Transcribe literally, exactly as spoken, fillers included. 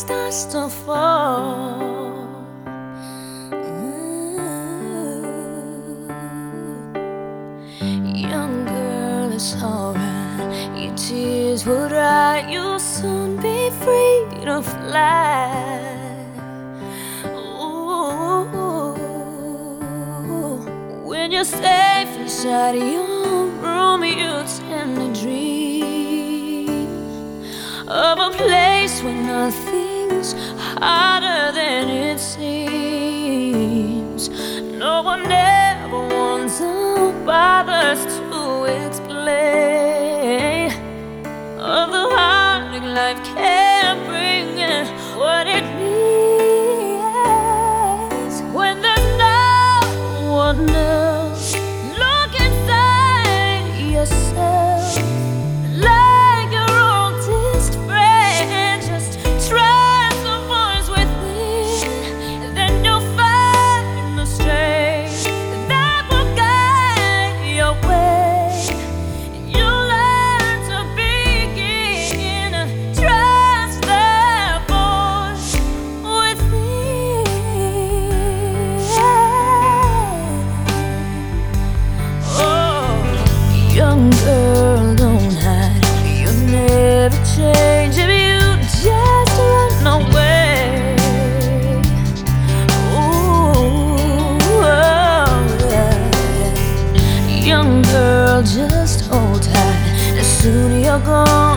starts to fall. Ooh. Young girl, it's alright. Your tears will dry. You'll soon be free to fly. Ooh. When you're safe inside your room, you tend to dream of a place where nothing's harder than it seems. No one ever wants or bothers to explain of the heartache life can't bring and what it means when there's no one else. Look inside yourself like your oldest friend. Just trust the voice within, and then you'll find the strength that will guide your way. You'll learn to begin to trust that voice within. Oh, young girl, don't hide. You'll never change if you just run away. Ooh, oh, yeah. Young girl, just hold tight. Soon you're gone.